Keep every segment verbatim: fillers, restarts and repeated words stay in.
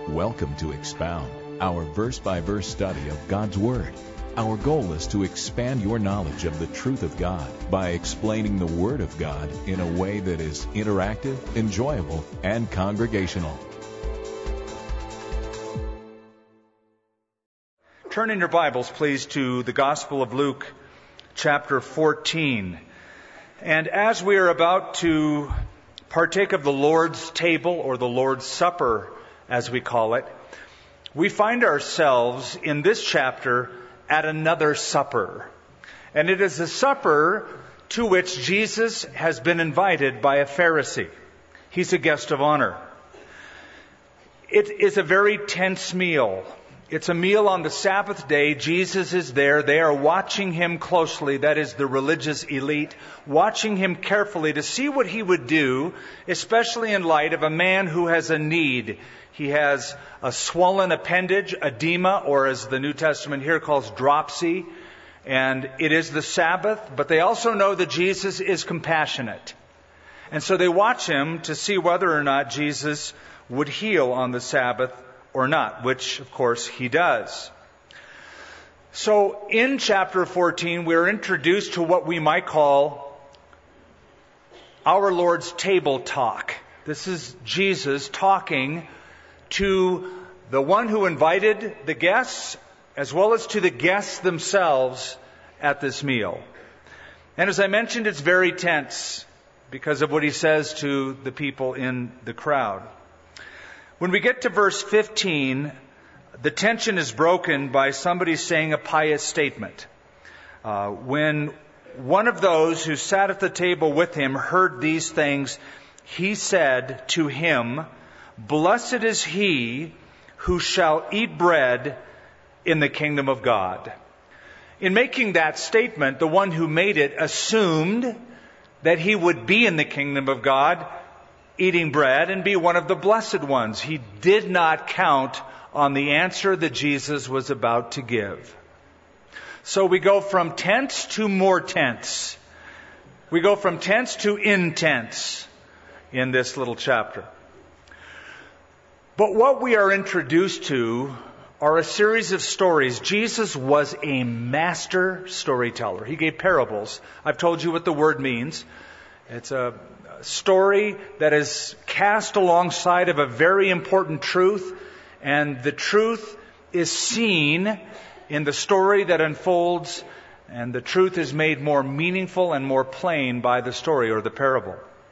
Welcome to Expound, our verse-by-verse study of God's Word. Our goal is to expand your knowledge of the truth of God by explaining the Word of God in a way that is interactive, enjoyable, and congregational. Turn in your Bibles, please, to the Gospel of Luke, chapter fourteen. And as we are about to partake of the Lord's table, or the Lord's Supper, as we call it, we find ourselves in this chapter at another supper. And it is a supper to which Jesus has been invited by a Pharisee. He's a guest of honor. It is a very tense meal. It's a meal on the Sabbath day. Jesus is there. They are watching him closely. That is the religious elite, watching him carefully to see what he would do, especially in light of a man who has a need. He has a swollen appendage, edema, or as the New Testament here calls dropsy. And it is the Sabbath, but they also know that Jesus is compassionate. And so they watch him to see whether or not Jesus would heal on the Sabbath or not, which, of course, he does. So in chapter fourteen, we're introduced to what we might call our Lord's table talk. This is Jesus talking to the one who invited the guests, as well as to the guests themselves at this meal. And as I mentioned, it's very tense because of what he says to the people in the crowd. When we get to verse fifteen, the tension is broken by somebody saying a pious statement. Uh, when one of those who sat at the table with him heard these things, he said to him, "Blessed is he who shall eat bread in the kingdom of God." In making that statement, the one who made it assumed that he would be in the kingdom of God eating bread and be one of the blessed ones. He did not count on the answer that Jesus was about to give. So we go from tense to more tense. We go from tense to intense in this little chapter. But what we are introduced to are a series of stories. Jesus was a master storyteller. He gave parables. I've told you what the word means. It's a story that is cast alongside of a very important truth, and the truth is seen in the story that unfolds, and the truth is made more meaningful and more plain by the story or the parable.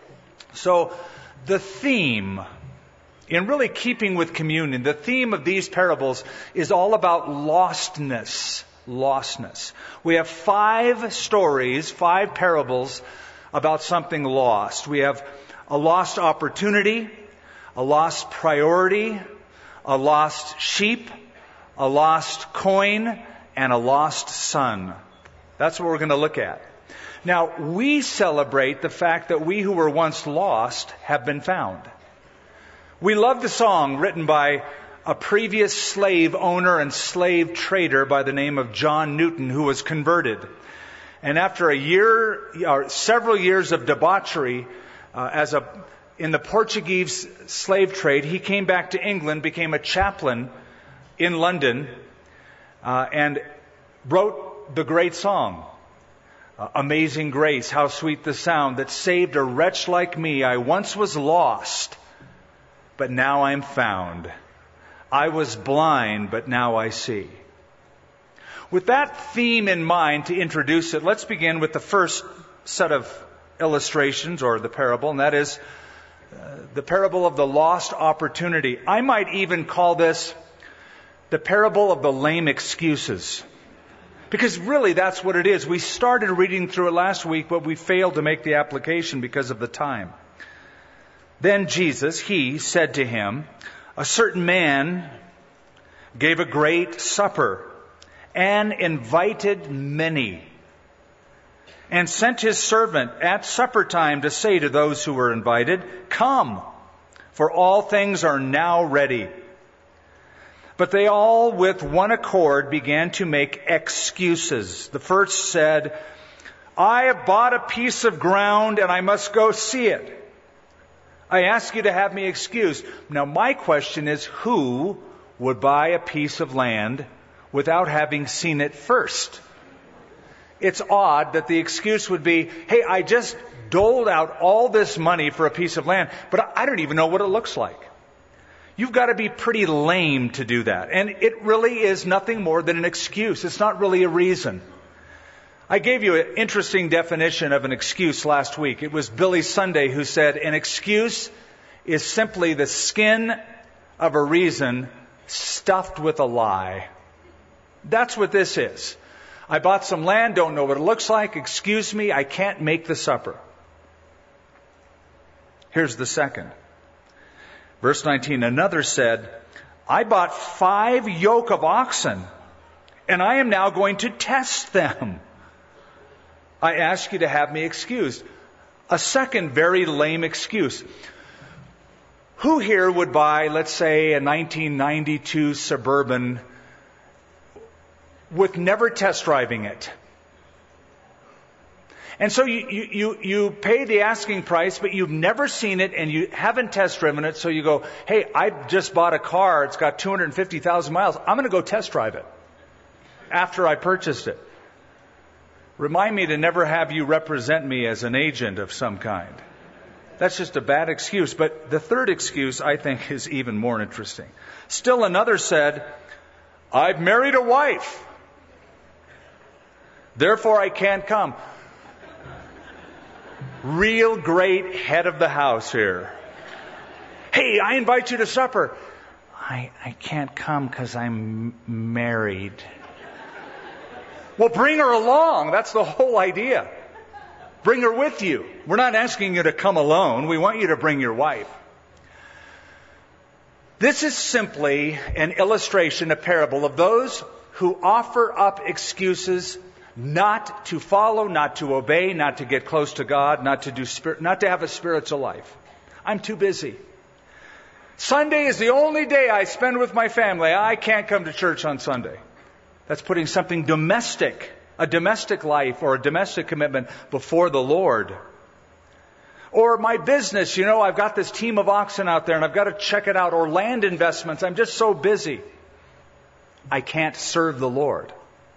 So the theme, in really keeping with communion, the theme of these parables is all about lostness. Lostness. We have five stories, five parables about something lost. We have a lost opportunity, a lost priority, a lost sheep, a lost coin, and a lost son. That's what we're going to look at. Now, we celebrate the fact that we who were once lost have been found. We love the song written by a previous slave owner and slave trader by the name of John Newton, who was converted. And after a year, or several years of debauchery, uh, as a in the Portuguese slave trade, he came back to England, became a chaplain in London, uh, and wrote the great song, uh, "Amazing Grace, how sweet the sound that saved a wretch like me. I once was lost, but now I'm found. I was blind, but now I see." With that theme in mind to introduce it, let's begin with the first set of illustrations, or the parable, and that is uh, the parable of the lost opportunity. I might even call this the parable of the lame excuses. Because really that's what it is. We started reading through it last week, but we failed to make the application because of the time. Then Jesus, he said to him, "A certain man gave a great supper and invited many, and sent his servant at supper time to say to those who were invited, 'Come, for all things are now ready.' But they all with one accord began to make excuses. The first said, 'I have bought a piece of ground and I must go see it. I ask you to have me excused. Now my question is, who would buy a piece of land without having seen it first? It's odd that the excuse would be, hey, I just doled out all this money for a piece of land, but I don't even know what it looks like. You've got to be pretty lame to do that. And it really is nothing more than an excuse. It's not really a reason. I gave you an interesting definition of an excuse last week. It was Billy Sunday who said, an excuse is simply the skin of a reason stuffed with a lie. That's what this is. I bought some land, don't know what it looks like. Excuse me, I can't make the supper. Here's the second. Verse nineteen, another said, I bought five yoke of oxen, and I am now going to test them. I ask you to have me excused. A second very lame excuse. Who here would buy, let's say, a nineteen ninety-two Suburban with never test driving it? And so you, you, you, you pay the asking price, but you've never seen it and you haven't test driven it. So you go, hey, I just bought a car. It's got two hundred fifty thousand miles. I'm going to go test drive it after I purchased it. Remind me to never have you represent me as an agent of some kind. That's just a bad excuse. But the third excuse, I think, is even more interesting. Still another said, I've married a wife, therefore I can't come. Real great head of the house here. Hey, I invite you to supper. I, I can't come because I'm married. Well, bring her along. That's the whole idea. Bring her with you. We're not asking you to come alone. We want you to bring your wife. This is simply an illustration, a parable of those who offer up excuses not to follow, not to obey, not to get close to God, not to do spirit, not to have a spiritual life. I'm too busy. Sunday is the only day I spend with my family. I can't come to church on Sunday. That's putting something domestic, a domestic life or a domestic commitment before the Lord. Or my business, you know, I've got this team of oxen out there and I've got to check it out. Or land investments, I'm just so busy. I can't serve the Lord.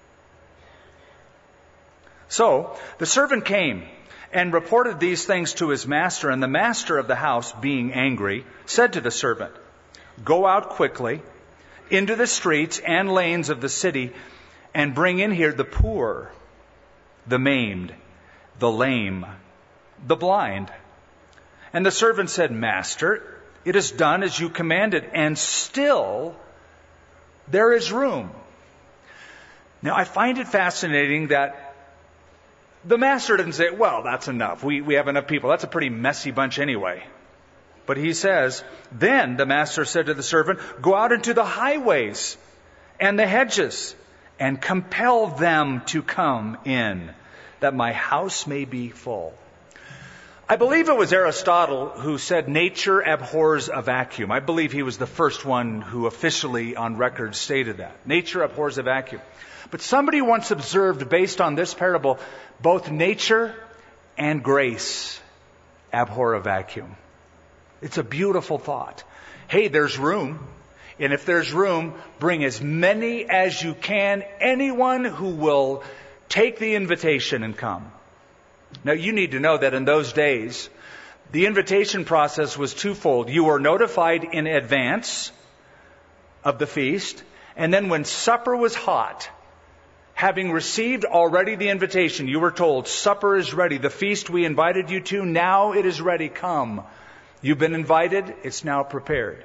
So the servant came and reported these things to his master, and the master of the house, being angry, said to the servant, go out quickly into the streets and lanes of the city and bring in here the poor, the maimed, the lame, the blind. And the servant said, Master, it is done as you commanded, and still there is room. Now I find it fascinating that the master didn't say, well, that's enough. We, we have enough people. That's a pretty messy bunch anyway. But he says, then the master said to the servant, go out into the highways and the hedges and compel them to come in, that my house may be full. I believe it was Aristotle who said nature abhors a vacuum. I believe he was the first one who officially on record stated that. Nature abhors a vacuum. But somebody once observed, based on this parable, both nature and grace abhor a vacuum. It's a beautiful thought. Hey, there's room. And if there's room, bring as many as you can. Anyone who will take the invitation and come. Now, you need to know that in those days, the invitation process was twofold. You were notified in advance of the feast. And then when supper was hot, having received already the invitation, you were told, supper is ready. The feast we invited you to, now it is ready. Come. You've been invited. It's now prepared.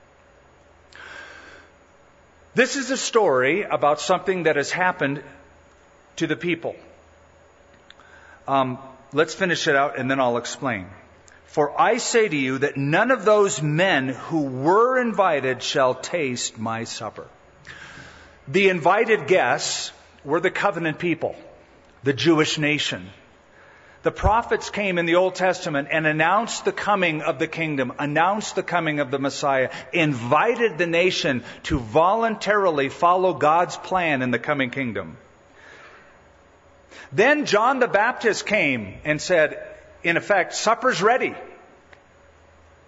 This is a story about something that has happened to the people. Um, let's finish it out and then I'll explain. For I say to you that none of those men who were invited shall taste my supper. The invited guests were the covenant people, the Jewish nation. The prophets came in the Old Testament and announced the coming of the kingdom, announced the coming of the Messiah, invited the nation to voluntarily follow God's plan in the coming kingdom. Then John the Baptist came and said, in effect, supper's ready.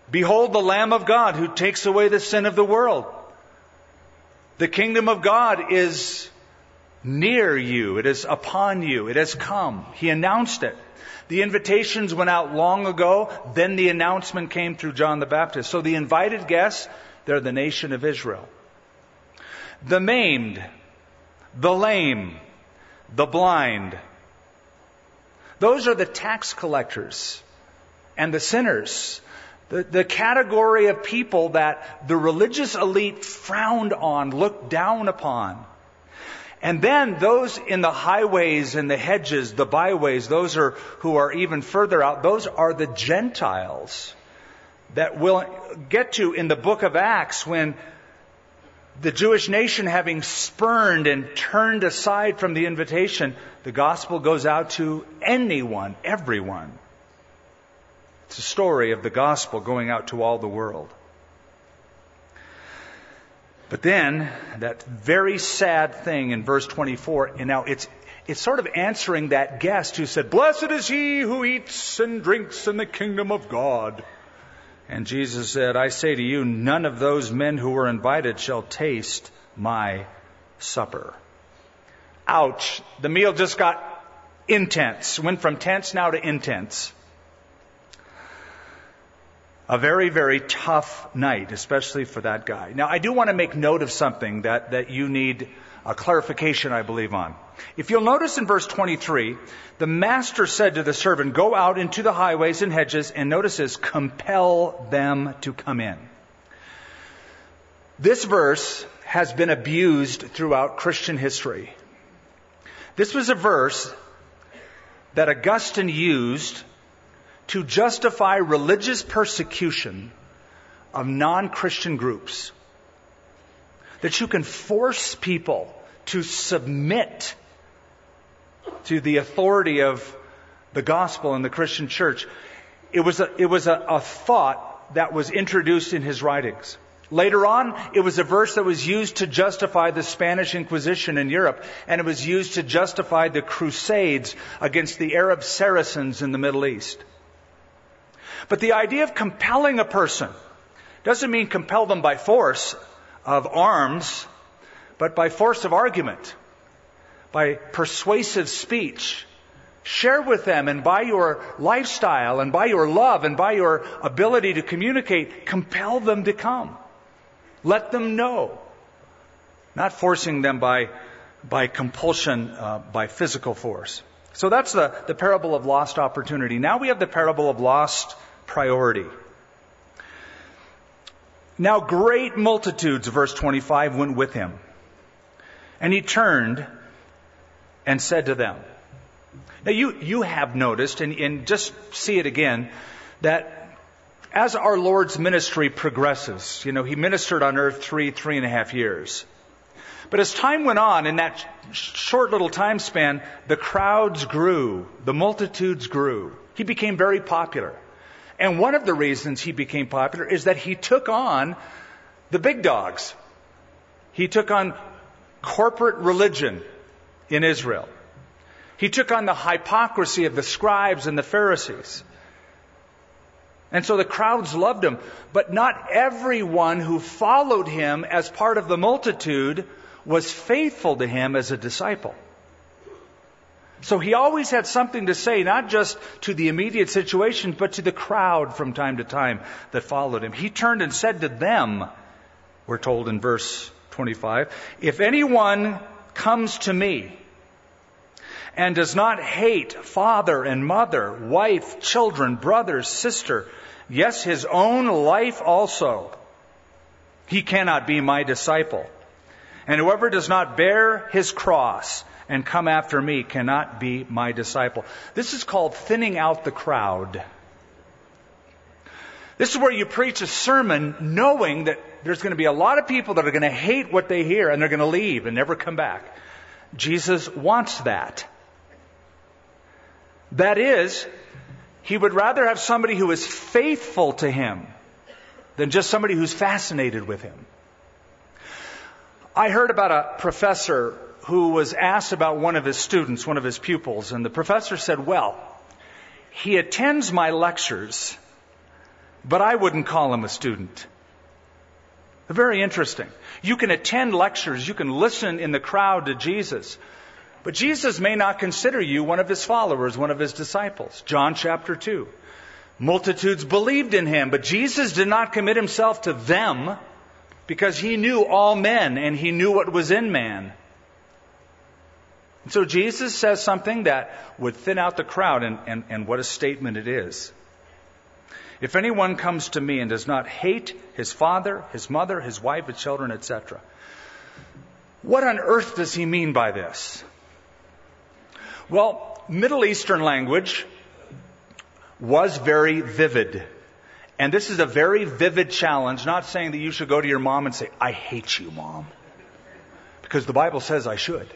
Behold the Lamb of God who takes away the sin of the world. The kingdom of God is near you. It is upon you. It has come. He announced it. The invitations went out long ago. Then the announcement came through John the Baptist. So the invited guests, they're the nation of Israel. The maimed, the lame, the blind. Those are the tax collectors and the sinners. The, the category of people that the religious elite frowned on, looked down upon. And then those in the highways and the hedges, the byways, those are who are even further out, those are the Gentiles that we'll get to in the book of Acts when the Jewish nation, having spurned and turned aside from the invitation, the gospel goes out to anyone, everyone. It's a story of the gospel going out to all the world. But then, that very sad thing in verse twenty-four, and now it's it's sort of answering that guest who said, "Blessed is he who eats and drinks in the kingdom of God." And Jesus said, "I say to you, none of those men who were invited shall taste my supper." Ouch. The meal just got intense. Went from tense now to intense. A very, very tough night, especially for that guy. Now, I do want to make note of something that, that you need a clarification, I believe, on. If you'll notice in verse twenty-three, the master said to the servant, "Go out into the highways and hedges," and notice this, "compel them to come in." This verse has been abused throughout Christian history. This was a verse that Augustine used to justify religious persecution of non-Christian groups. That you can force people to submit to the authority of the gospel and the Christian church. It was a, it was a, a thought that was introduced in his writings. Later on, it was a verse that was used to justify the Spanish Inquisition in Europe, and it was used to justify the Crusades against the Arab Saracens in the Middle East. But the idea of compelling a person doesn't mean compel them by force of arms, but by force of argument, by persuasive speech. Share with them, and by your lifestyle and by your love and by your ability to communicate, compel them to come. Let them know. Not forcing them by, by compulsion, uh, by physical force. So that's the, the parable of lost opportunity. Now we have the parable of lost priority. Now great multitudes, verse twenty-five, went with him. And he turned and said to them. Now you, you have noticed, and, and just see it again, that as our Lord's ministry progresses, you know, he ministered on earth three, three and a half years. But as time went on, in that short little time span, the crowds grew, the multitudes grew. He became very popular. And one of the reasons he became popular is that he took on the big dogs. He took on corporate religion in Israel. He took on the hypocrisy of the scribes and the Pharisees. And so the crowds loved him. But not everyone who followed him as part of the multitude was faithful to him as a disciple. So he always had something to say, not just to the immediate situation, but to the crowd from time to time that followed him. He turned and said to them, we're told in verse twenty-five, "If anyone comes to me and does not hate father and mother, wife, children, brother, sister, yes, his own life also, he cannot be my disciple. And whoever does not bear his cross and come after me cannot be my disciple." This is called thinning out the crowd. This is where you preach a sermon knowing that there's going to be a lot of people that are going to hate what they hear and they're going to leave and never come back. Jesus wants that. That is, he would rather have somebody who is faithful to him than just somebody who's fascinated with him. I heard about a professor who was asked about one of his students, one of his pupils, and the professor said, "Well, he attends my lectures, but I wouldn't call him a student. Very interesting. You can attend lectures, you can listen in the crowd to Jesus, but Jesus may not consider you one of his followers, one of his disciples. John chapter two. Multitudes believed in him, but Jesus did not commit himself to them because he knew all men and he knew what was in man. And so Jesus says something that would thin out the crowd, and, and, and what a statement it is. If anyone comes to me and does not hate his father, his mother, his wife, his children, et cetera. What on earth does he mean by this? Well, Middle Eastern language was very vivid. And this is a very vivid challenge, not saying that you should go to your mom and say, I hate you, Mom. Because the Bible says I should.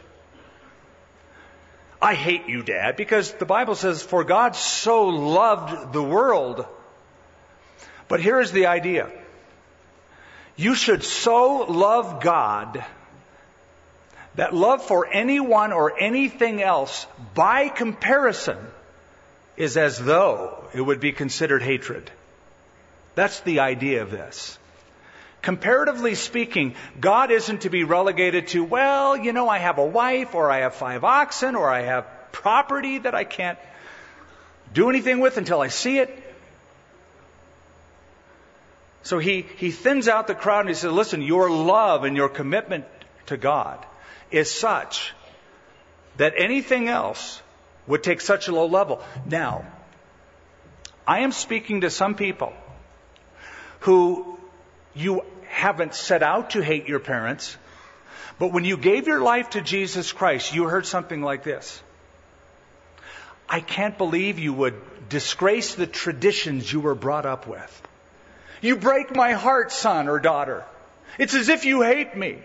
I hate you, Dad, because the Bible says, for God so loved the world. But here is the idea. You should so love God that love for anyone or anything else, by comparison, is as though it would be considered hatred. That's the idea of this. Comparatively speaking, God isn't to be relegated to, well, you know, I have a wife, or I have five oxen, or I have property that I can't do anything with until I see it. So he, he thins out the crowd and he says, listen, your love and your commitment to God is such that anything else would take such a low level. Now, I am speaking to some people who you haven't set out to hate your parents, but when you gave your life to Jesus Christ, you heard something like this. I can't believe you would disgrace the traditions you were brought up with. You break my heart, son or daughter. It's as if you hate me.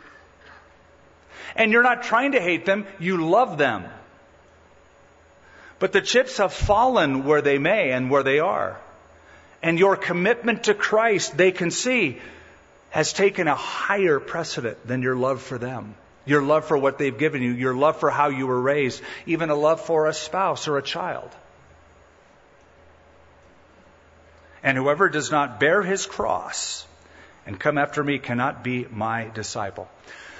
And you're not trying to hate them, you love them. But the chips have fallen where they may and where they are. And your commitment to Christ, they can see, has taken a higher precedent than your love for them. Your love for what they've given you, your love for how you were raised, even a love for a spouse or a child. And whoever does not bear his cross and come after me cannot be my disciple.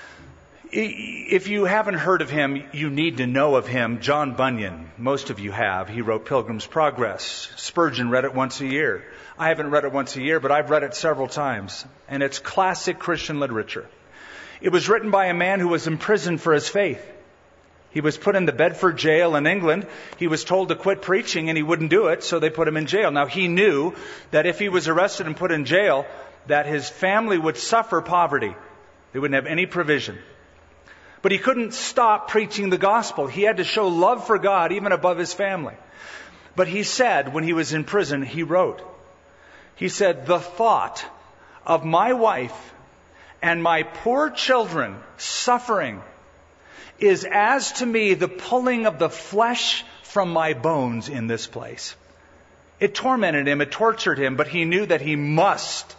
If you haven't heard of him, you need to know of him. John Bunyan, most of you have. He wrote Pilgrim's Progress. Spurgeon read it once a year. I haven't read it once a year, but I've read it several times. And it's classic Christian literature. It was written by a man who was imprisoned for his faith. He was put in the Bedford jail in England. He was told to quit preaching and he wouldn't do it, so they put him in jail. Now he knew that if he was arrested and put in jail, that his family would suffer poverty. They wouldn't have any provision. But he couldn't stop preaching the gospel. He had to show love for God even above his family. But he said, when he was in prison, he wrote, he said, the thought of my wife and my poor children suffering is as to me the pulling of the flesh from my bones in this place. It tormented him, it tortured him, but he knew that he must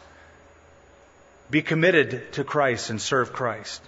be committed to Christ and serve Christ.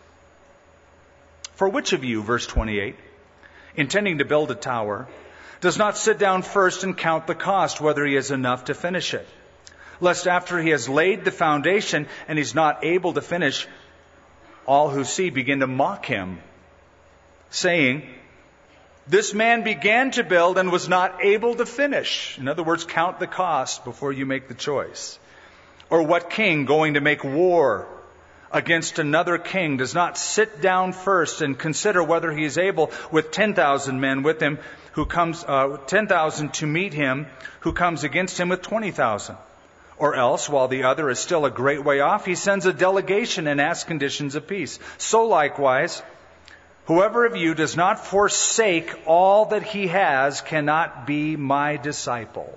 For which of you, verse twenty-eight, intending to build a tower, does not sit down first and count the cost, whether he has enough to finish it? Lest after he has laid the foundation and he's not able to finish, all who see begin to mock him, saying, this man began to build and was not able to finish. In other words, count the cost before you make the choice. Or what king going to make war against another king does not sit down first and consider whether he is able with ten thousand men with him who comes, uh, ten thousand to meet him who comes against him with twenty thousand? Or else, while the other is still a great way off, he sends a delegation and asks conditions of peace. So likewise, whoever of you does not forsake all that he has cannot be my disciple.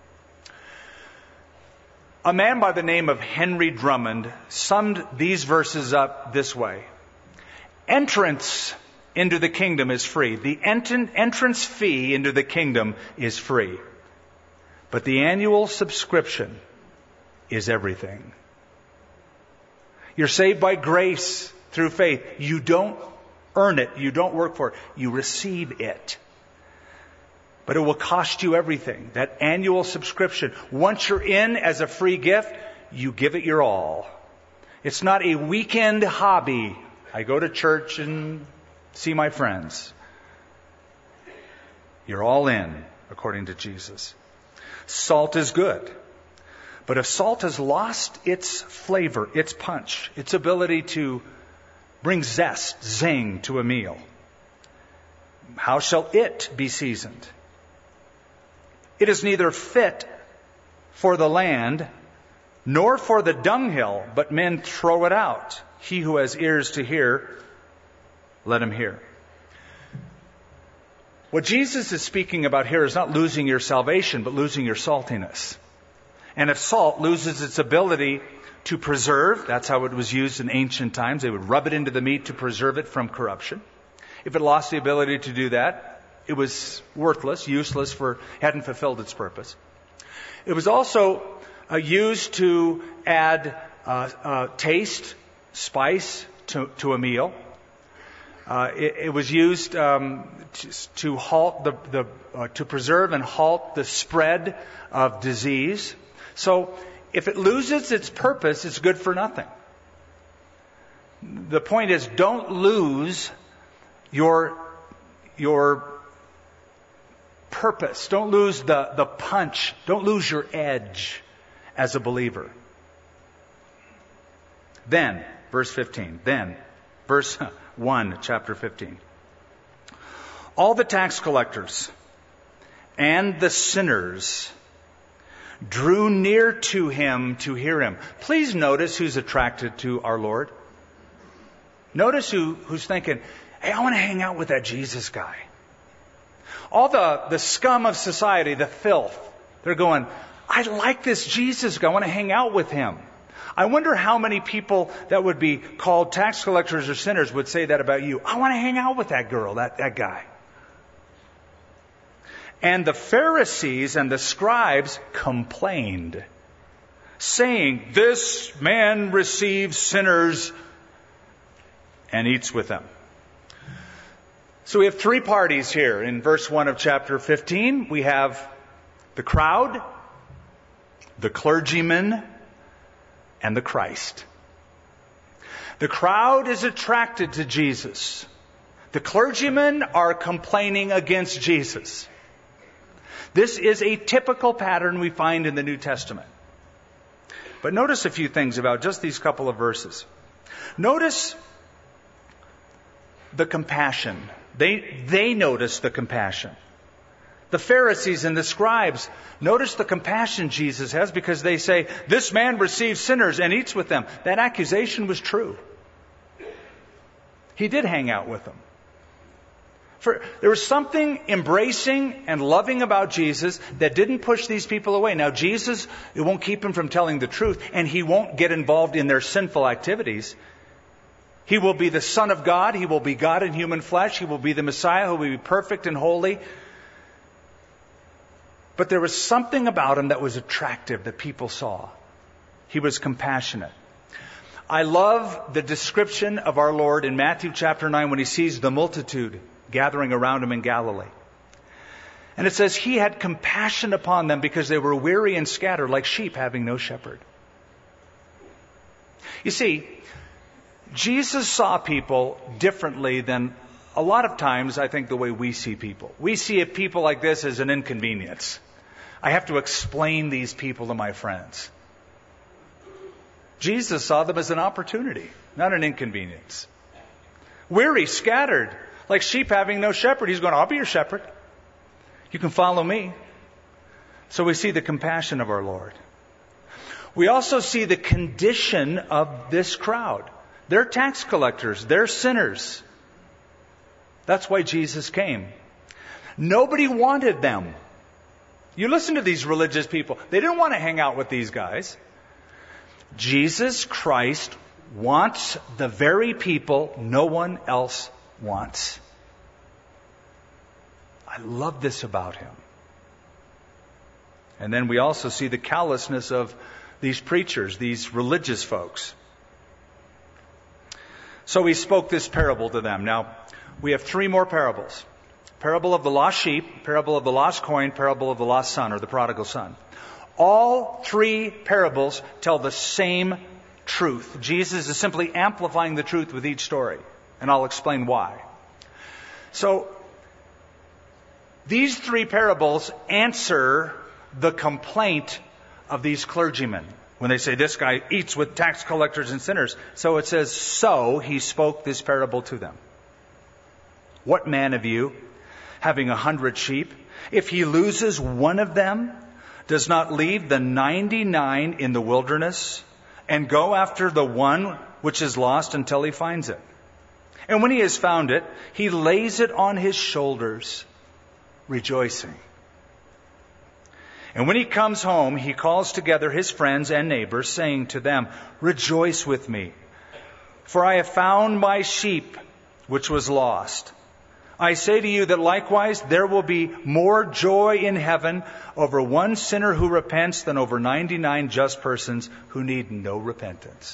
A man by the name of Henry Drummond summed these verses up this way. Entrance into the kingdom is free. The entrance fee into the kingdom is free. But the annual subscription is everything. You're saved by grace through faith. You don't earn it. You don't work for it. You receive it. But it will cost you everything. That annual subscription. Once you're in as a free gift, you give it your all. It's not a weekend hobby. I go to church and see my friends. You're all in, according to Jesus. Salt is good. But if salt has lost its flavor, its punch, its ability to bring zest, zing to a meal, how shall it be seasoned? It is neither fit for the land nor for the dunghill, but men throw it out. He who has ears to hear, let him hear. What Jesus is speaking about here is not losing your salvation, but losing your saltiness. And if salt loses its ability to preserve, that's how it was used in ancient times. They would rub it into the meat to preserve it from corruption. If it lost the ability to do that, it was worthless, useless, for hadn't fulfilled its purpose. It was also uh, used to add uh, uh, taste, spice to, to a meal. Uh, it, it was used um, to, to halt the, the uh, to preserve and halt the spread of disease. So, if it loses its purpose, it's good for nothing. The point is, don't lose your your purpose. Don't lose the, the punch. Don't lose your edge as a believer. Then, verse fifteen. Then, verse one, chapter fifteen. All the tax collectors and the sinners drew near to him to hear him. Please notice who's attracted to our Lord. Notice who, who's thinking, hey, I want to hang out with that Jesus guy. All the, the scum of society, the filth, they're going, I like this Jesus guy. I want to hang out with him. I wonder how many people that would be called tax collectors or sinners would say that about you. I want to hang out with that girl, that, that guy. And the Pharisees and the scribes complained, saying, this man receives sinners and eats with them. So we have three parties here. In verse one of chapter fifteen, we have the crowd, the clergyman, and the Christ. The crowd is attracted to Jesus. The clergymen are complaining against Jesus. This is a typical pattern we find in the New Testament. But notice a few things about just these couple of verses. Notice the compassion. They, they notice the compassion. The Pharisees and the scribes notice the compassion Jesus has because they say, this man receives sinners and eats with them. That accusation was true. He did hang out with them. For, there was something embracing and loving about Jesus that didn't push these people away. Now, Jesus, it won't keep him from telling the truth, and he won't get involved in their sinful activities. He will be the Son of God. He will be God in human flesh. He will be the Messiah who will be perfect and holy. But there was something about him that was attractive that people saw. He was compassionate. I love the description of our Lord in Matthew chapter nine when he sees the multitude gathering around him in Galilee. And it says, he had compassion upon them because they were weary and scattered like sheep having no shepherd. You see, Jesus saw people differently than a lot of times, I think, the way we see people. We see people like this as an inconvenience. I have to explain these people to my friends. Jesus saw them as an opportunity, not an inconvenience. Weary, scattered, like sheep having no shepherd. He's going, I'll be your shepherd. You can follow me. So we see the compassion of our Lord. We also see the condition of this crowd. They're tax collectors. They're sinners. That's why Jesus came. Nobody wanted them. You listen to these religious people. They didn't want to hang out with these guys. Jesus Christ wants the very people no one else wants. I love this about him. And then we also see the callousness of these preachers, these religious folks. So he spoke this parable to them. Now, we have three more parables. Parable of the lost sheep, parable of the lost coin, parable of the lost son or the prodigal son. All three parables tell the same truth. Jesus is simply amplifying the truth with each story, and I'll explain why. So, these three parables answer the complaint of these clergymen when they say this guy eats with tax collectors and sinners. So it says, so he spoke this parable to them. What man of you, having a hundred sheep, if he loses one of them, does not leave the ninety-nine in the wilderness and go after the one which is lost until he finds it? And when he has found it, he lays it on his shoulders, rejoicing. And when he comes home, he calls together his friends and neighbors, saying to them, rejoice with me, for I have found my sheep which was lost. I say to you that likewise there will be more joy in heaven over one sinner who repents than over ninety-nine just persons who need no repentance.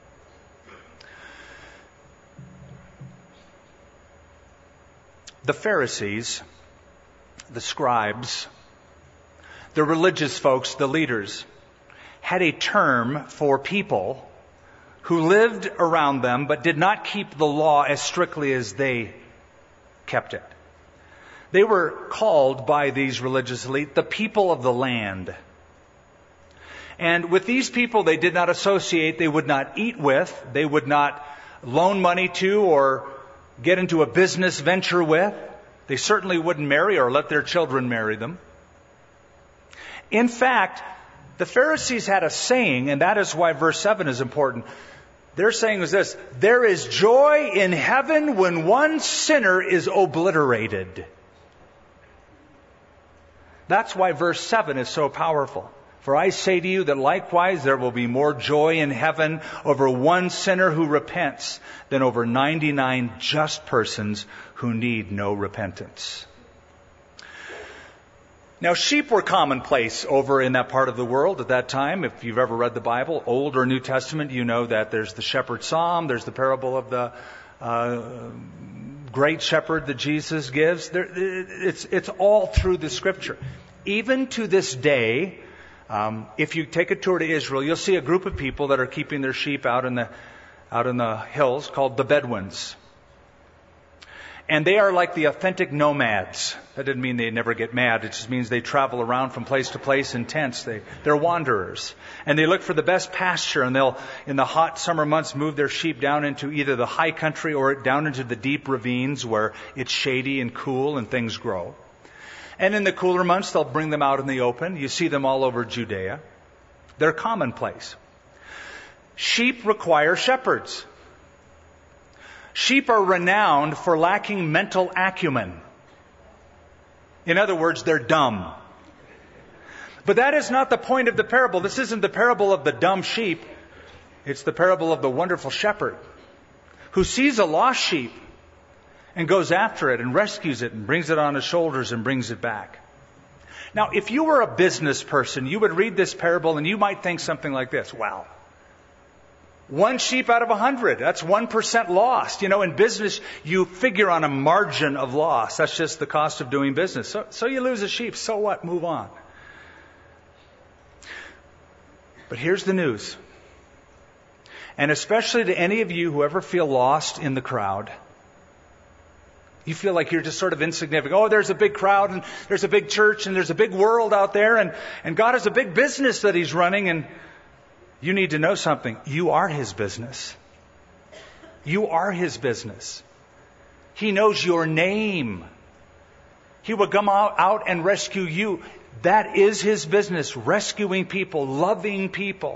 The Pharisees, the scribes, the religious folks, the leaders, had a term for people who lived around them but did not keep the law as strictly as they kept it. They were called by these religious elite the people of the land. And with these people they did not associate, they would not eat with, they would not loan money to or get into a business venture with. They certainly wouldn't marry or let their children marry them. In fact, the Pharisees had a saying, and that is why verse seven is important. Their saying was this: there is joy in heaven when one sinner is obliterated. That's why verse seven is so powerful. For I say to you that likewise there will be more joy in heaven over one sinner who repents than over ninety-nine just persons who need no repentance. Now, sheep were commonplace over in that part of the world at that time. If you've ever read the Bible, Old or New Testament, you know that there's the shepherd psalm, there's the parable of the uh, great shepherd that Jesus gives. There, it's, it's all through the Scripture. Even to this day, um, if you take a tour to Israel, you'll see a group of people that are keeping their sheep out in the out in the hills called the Bedouins. And they are like the authentic nomads. That doesn't mean they never get mad. It just means they travel around from place to place in tents. They, they're wanderers. And they look for the best pasture, and they'll, in the hot summer months, move their sheep down into either the high country or down into the deep ravines where it's shady and cool and things grow. And in the cooler months, they'll bring them out in the open. You see them all over Judea. They're commonplace. Sheep require shepherds. Sheep are renowned for lacking mental acumen. In other words, they're dumb. But that is not the point of the parable. This isn't the parable of the dumb sheep. It's the parable of the wonderful shepherd who sees a lost sheep and goes after it and rescues it and brings it on his shoulders and brings it back. Now, if you were a business person, you would read this parable and you might think something like this: wow, one sheep out of a hundred. That's one percent lost. You know, in business, you figure on a margin of loss. That's just the cost of doing business. So, so you lose a sheep. So what? Move on. But here's the news. And especially to any of you who ever feel lost in the crowd, you feel like you're just sort of insignificant. Oh, there's a big crowd and there's a big church and there's a big world out there and, and God has a big business that He's running, and you need to know something. You are His business. You are His business. He knows your name. He will come out, out and rescue you. That is His business, rescuing people, loving people.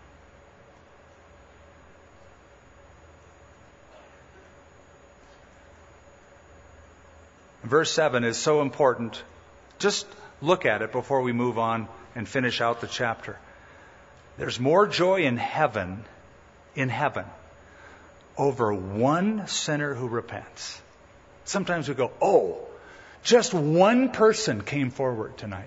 Verse seven is so important. Just look at it before we move on and finish out the chapter. There's more joy in heaven, in heaven, over one sinner who repents. Sometimes we go, oh, just one person came forward tonight.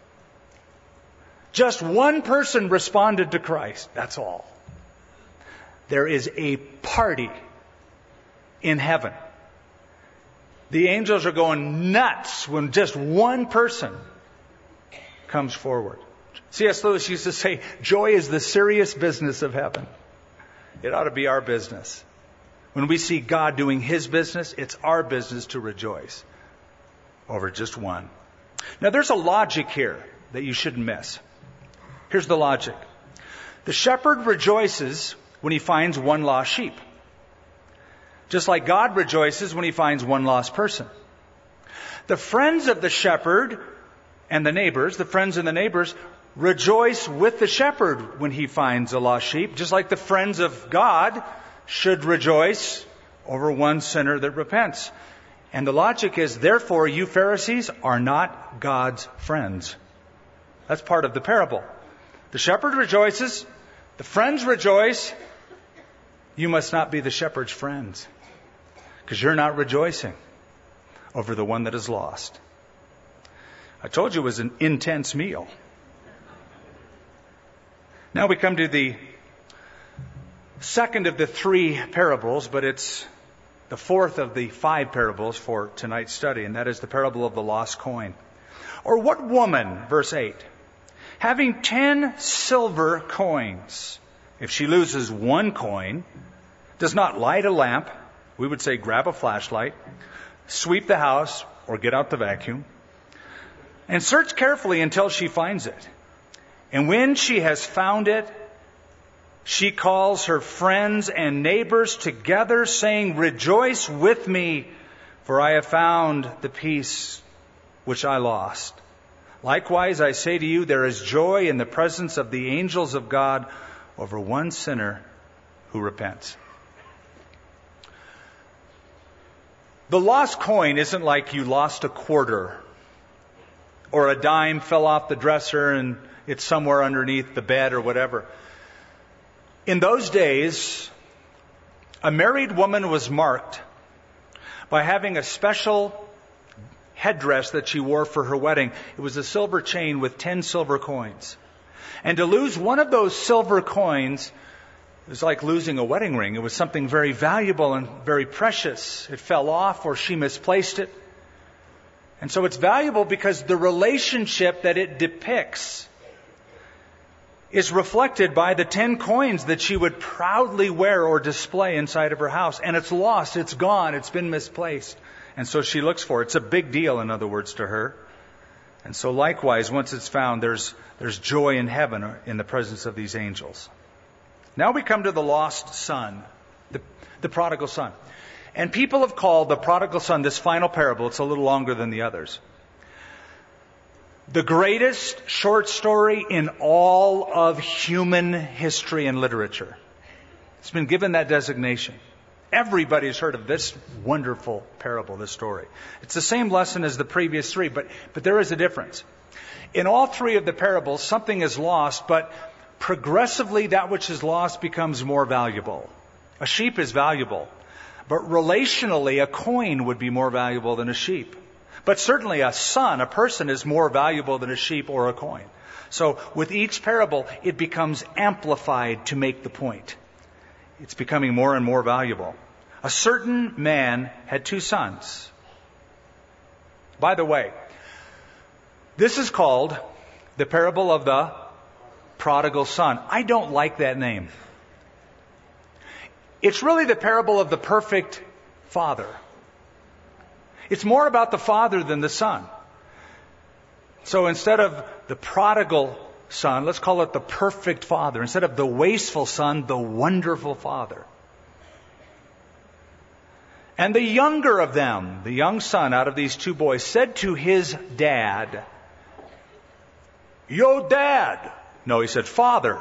Just one person responded to Christ. That's all. There is a party in heaven. The angels are going nuts when just one person comes forward. C S Lewis used to say, joy is the serious business of heaven. It ought to be our business. When we see God doing His business, it's our business to rejoice over just one. Now, there's a logic here that you shouldn't miss. Here's the logic. The shepherd rejoices when he finds one lost sheep, just like God rejoices when He finds one lost person. The friends of the shepherd and the neighbors, the friends and the neighbors, rejoice with the shepherd when he finds a lost sheep, just like the friends of God should rejoice over one sinner that repents. And the logic is, therefore, you Pharisees are not God's friends. That's part of the parable. The shepherd rejoices, the friends rejoice. You must not be the shepherd's friends, because you're not rejoicing over the one that is lost. I told you it was an intense meal. Now we come to the second of the three parables, but it's the fourth of the five parables for tonight's study, and that is the parable of the lost coin. Or what woman, verse eight, having ten silver coins, if she loses one coin, does not light a lamp, we would say grab a flashlight, sweep the house, or get out the vacuum, and search carefully until she finds it. And when she has found it, she calls her friends and neighbors together, saying, rejoice with me, for I have found the piece which I lost. Likewise, I say to you, there is joy in the presence of the angels of God over one sinner who repents. The lost coin isn't like you lost a quarter or a dime fell off the dresser and it's somewhere underneath the bed or whatever. In those days, a married woman was marked by having a special headdress that she wore for her wedding. It was a silver chain with ten silver coins. And to lose one of those silver coins, it was like losing a wedding ring. It was something very valuable and very precious. It fell off or she misplaced it. And so it's valuable because the relationship that it depicts is reflected by the ten coins that she would proudly wear or display inside of her house. And it's lost, it's gone, it's been misplaced. And so she looks for it. It's a big deal, in other words, to her. And so likewise, once it's found, there's there's joy in heaven in the presence of these angels. Now we come to the lost son, the, the prodigal son. And people have called the prodigal son, this final parable, it's a little longer than the others, the greatest short story in all of human history and literature. It's been given that designation. Everybody's heard of this wonderful parable, this story. It's the same lesson as the previous three, but, but there is a difference. In all three of the parables, something is lost, but progressively that which is lost becomes more valuable. A sheep is valuable, but relationally a coin would be more valuable than a sheep. But certainly a son, a person, is more valuable than a sheep or a coin. So with each parable, it becomes amplified to make the point. It's becoming more and more valuable. A certain man had two sons. By the way, this is called the parable of the prodigal son. I don't like that name. It's really the parable of the perfect father. It's more about the father than the son. So instead of the prodigal son, let's call it the perfect father. Instead of the wasteful son, the wonderful father. And the younger of them, the young son out of these two boys, said to his dad, "Yo, Dad." No, he said, "Father,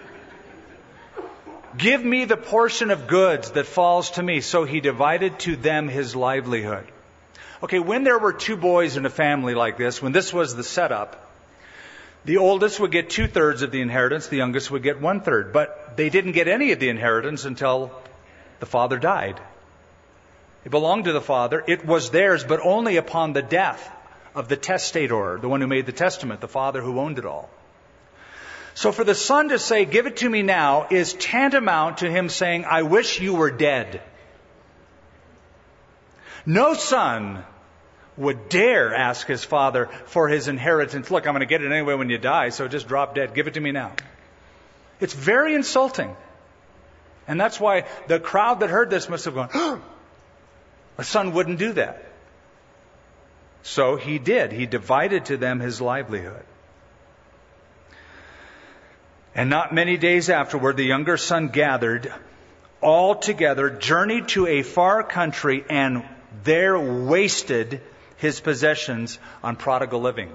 give me the portion of goods that falls to me." So he divided to them his livelihood. Okay, when there were two boys in a family like this, when this was the setup, the oldest would get two-thirds of the inheritance, the youngest would get one-third. But they didn't get any of the inheritance until the father died. It belonged to the father. It was theirs, but only upon the death of the testator, the one who made the testament, the father who owned it all. So for the son to say, "Give it to me now," is tantamount to him saying, "I wish you were dead." No son would dare ask his father for his inheritance. Look, I'm going to get it anyway when you die, so just drop dead. Give it to me now. It's very insulting. And that's why the crowd that heard this must have gone, oh, a son wouldn't do that. So he did. He divided to them his livelihood. And not many days afterward, the younger son gathered all together, journeyed to a far country, and there wasted his possessions on prodigal living.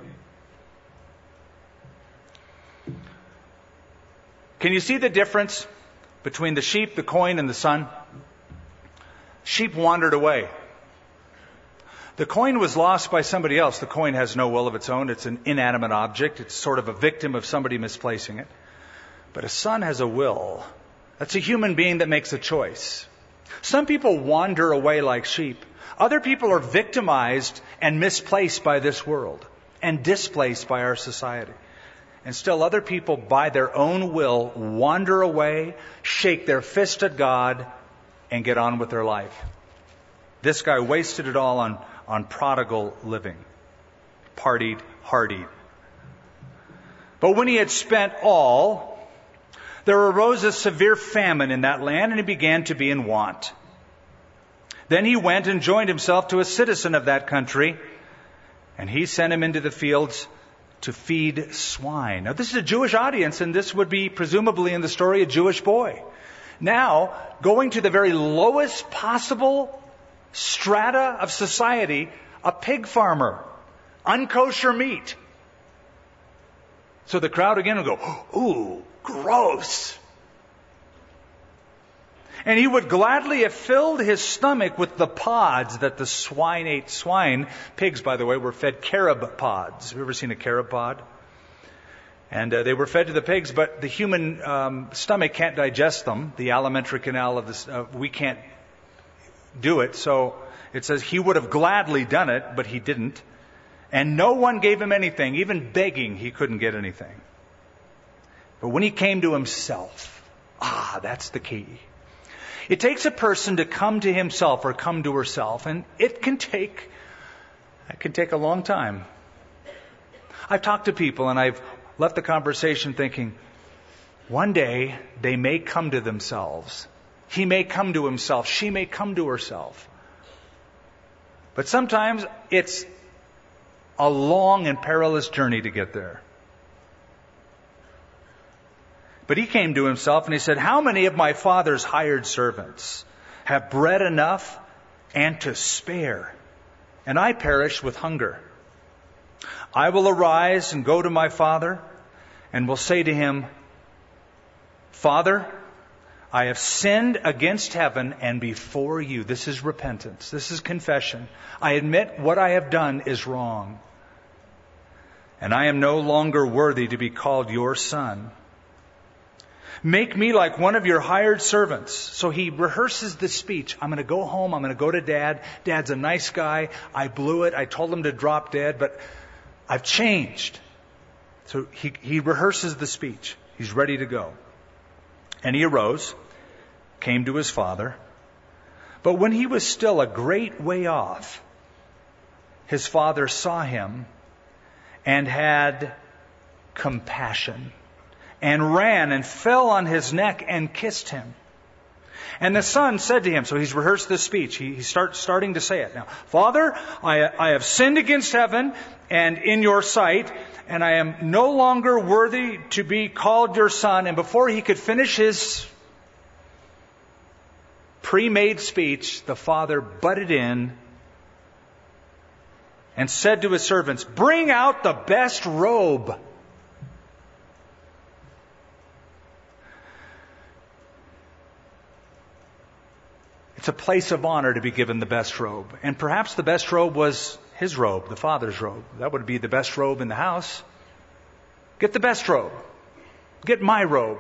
Can you see the difference between the sheep, the coin, and the son? Sheep wandered away. The coin was lost by somebody else. The coin has no will of its own. It's an inanimate object. It's sort of a victim of somebody misplacing it. But a son has a will. That's a human being that makes a choice. Some people wander away like sheep. Other people are victimized and misplaced by this world and displaced by our society. And still other people, by their own will, wander away, shake their fist at God, and get on with their life. This guy wasted it all on, on prodigal living. Partied, hardied. But when he had spent all, there arose a severe famine in that land, and he began to be in want. Then he went and joined himself to a citizen of that country, and he sent him into the fields to feed swine. Now, this is a Jewish audience, and this would be presumably in the story a Jewish boy. Now, going to the very lowest possible strata of society, a pig farmer, unkosher meat. So the crowd again will go, ooh, gross. And he would gladly have filled his stomach with the pods that the swine ate. Swine, pigs, by the way, were fed carob pods. Have you ever seen a carob pod? And uh, they were fed to the pigs, but the human um, stomach can't digest them. The alimentary canal of this, uh, we can't do it. So it says he would have gladly done it, but he didn't. And no one gave him anything. Even begging, he couldn't get anything. But when he came to himself, ah, that's the key. It takes a person to come to himself or come to herself, and it can take, it can take a long time. I've talked to people and I've left the conversation thinking, one day they may come to themselves. He may come to himself. She may come to herself. But sometimes it's a long and perilous journey to get there. But he came to himself and he said, how many of my father's hired servants have bread enough and to spare? And I perish with hunger. I will arise and go to my father and will say to him, Father, I have sinned against heaven and before you. This is repentance. This is confession. I admit what I have done is wrong. And I am no longer worthy to be called your son. Make me like one of your hired servants. So he rehearses the speech. I'm going to go home. I'm going to go to Dad. Dad's a nice guy. I blew it. I told him to drop dead, but I've changed. So he, he rehearses the speech. He's ready to go. And he arose, came to his father. But when he was still a great way off, his father saw him and had compassion, and ran and fell on his neck and kissed him. And the son said to him, so he's rehearsed this speech. He, he starts starting to say it now. Father, I, I have sinned against heaven and in your sight, and I am no longer worthy to be called your son. And before he could finish his pre-made speech, the father butted in and said to his servants, bring out the best robe. It's a place of honor to be given the best robe. And perhaps the best robe was his robe, the father's robe. That would be the best robe in the house. Get the best robe. Get my robe.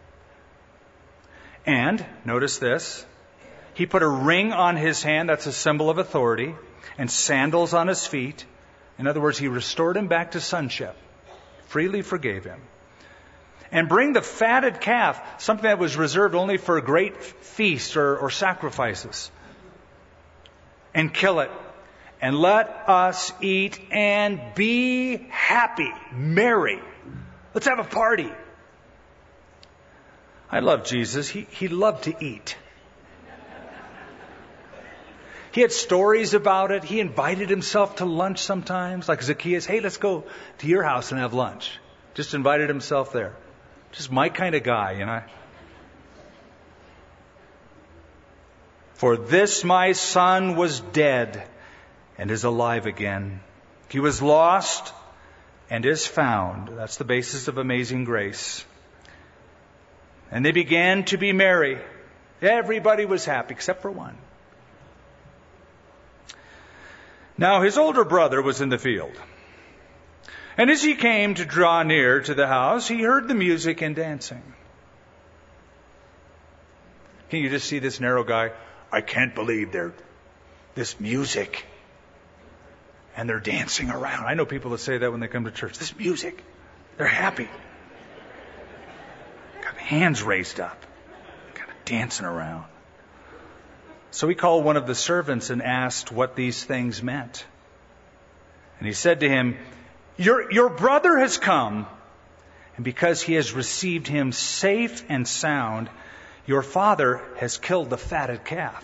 And, notice this, he put a ring on his hand, that's a symbol of authority, and sandals on his feet. In other words, he restored him back to sonship, freely forgave him. And bring the fatted calf, something that was reserved only for great feasts or, or sacrifices. and kill it, and let us eat and be happy, merry. Let's have a party. I love Jesus. He, he loved to eat. He had stories about it. He invited himself to lunch sometimes, like Zacchaeus. Hey, let's go to your house and have lunch. Just invited himself there. Just my kind of guy, you know. For this my son was dead and is alive again. He was lost and is found. That's the basis of Amazing Grace. And they began to be merry. Everybody was happy except for one. Now his older brother was in the field. And as he came to draw near to the house, he heard the music and dancing. Can you just see this narrow guy? I can't believe they're this music. And they're dancing around. I know people that say that when they come to church. This music. They're happy. Got hands raised up. Kind of dancing around. So he called one of the servants and asked what these things meant. And he said to him, Your, your brother has come, and because he has received him safe and sound, your father has killed the fatted calf.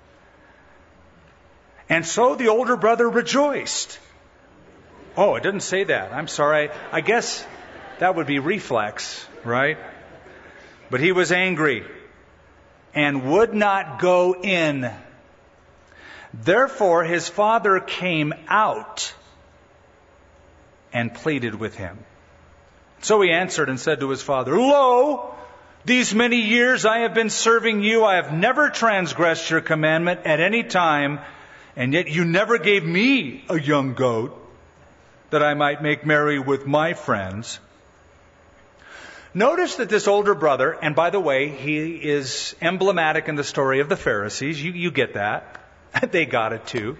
And so the older brother rejoiced. Oh, it didn't say that. I'm sorry. I guess that would be reflex, right? But he was angry and would not go in. Therefore his father came out and pleaded with him. So he answered and said to his father, Lo, these many years I have been serving you. I have never transgressed your commandment at any time, and yet you never gave me a young goat that I might make merry with my friends. Notice that this older brother, and by the way, he is emblematic in the story of the Pharisees. You, you get that. They got it too.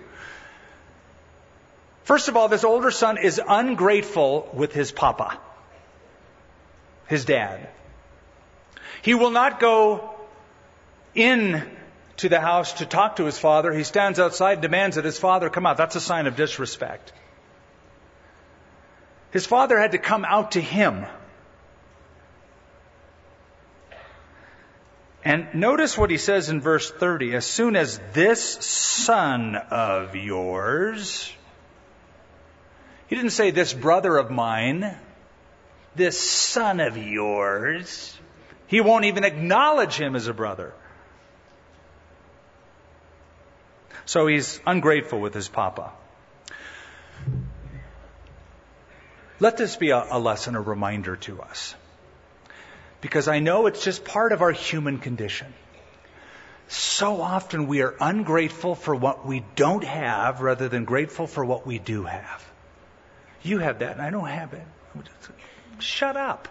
First of all, this older son is ungrateful with his papa, his dad. He will not go in to the house to talk to his father. He stands outside and demands that his father come out. That's a sign of disrespect. His father had to come out to him. And notice what he says in verse thirty. As soon as this son of yours... He didn't say this brother of mine, this son of yours. He won't even acknowledge him as a brother. So he's ungrateful with his papa. Let this be a, a lesson, a reminder to us. Because I know it's just part of our human condition. So often we are ungrateful for what we don't have rather than grateful for what we do have. You have that and I don't have it. Shut up.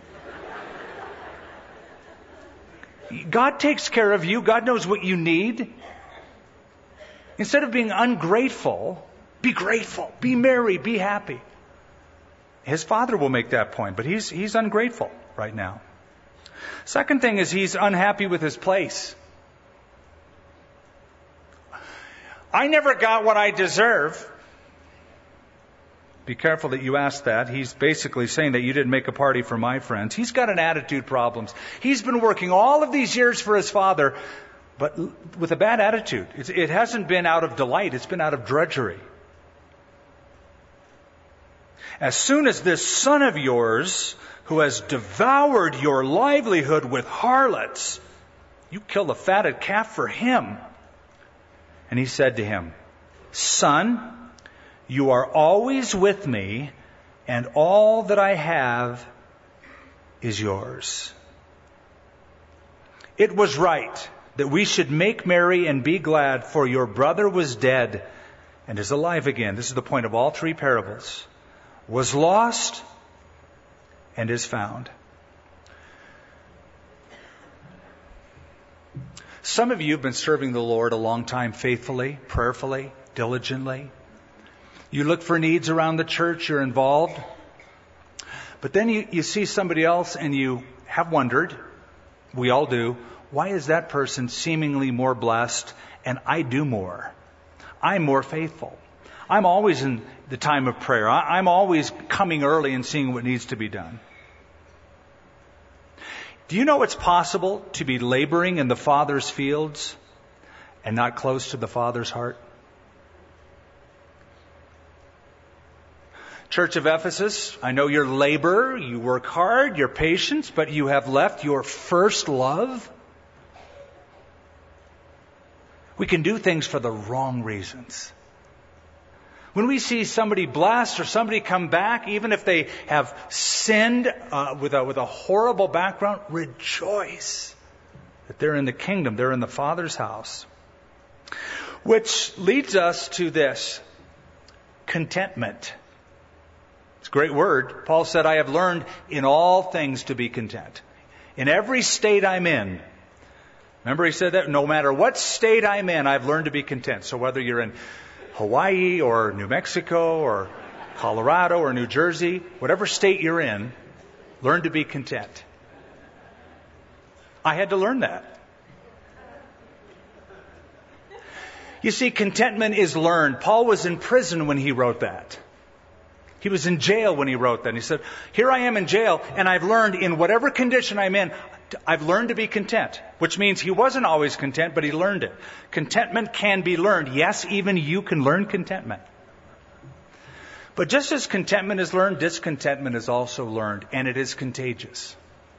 God takes care of you. God knows what you need. Instead of being ungrateful, be grateful, be merry, be happy. His father will make that point, but he's he's ungrateful right now. Second thing is he's unhappy with his place. I never got what I deserve. Be careful that you ask that. He's basically saying that you didn't make a party for my friends. He's got an attitude problem. He's been working all of these years for his father, but with a bad attitude. It's, it hasn't been out of delight. It's been out of drudgery. As soon as this son of yours, who has devoured your livelihood with harlots, you kill the fatted calf for him. And he said to him, Son, you are always with me, and all that I have is yours. It was right that we should make merry and be glad, for your brother was dead and is alive again. This is the point of all three parables. Was lost and is found. Some of you have been serving the Lord a long time faithfully, prayerfully, diligently. You look for needs around the church, you're involved. But then you, you see somebody else and you have wondered, we all do, why is that person seemingly more blessed and I do more? I'm more faithful. I'm always in the time of prayer. I'm always coming early and seeing what needs to be done. Do you know it's possible to be laboring in the Father's fields and not close to the Father's heart? Church of Ephesus, I know your labor, you work hard, you're patient, but you have left your first love. We can do things for the wrong reasons. When we see somebody blessed or somebody come back, even if they have sinned uh, with a, with a horrible background, rejoice that they're in the kingdom, they're in the Father's house. Which leads us to this, contentment. It's a great word. Paul said, I have learned in all things to be content. In every state I'm in. Remember he said that? No matter what state I'm in, I've learned to be content. So whether you're in Hawaii or New Mexico or Colorado or New Jersey, whatever state you're in, learn to be content. I had to learn that. You see, contentment is learned. Paul was in prison when he wrote that. He was in jail when he wrote that. And he said, here I am in jail, and I've learned in whatever condition I'm in, I've learned to be content. Which means he wasn't always content, but he learned it. Contentment can be learned. Yes, even you can learn contentment. But just as contentment is learned, discontentment is also learned, and it is contagious.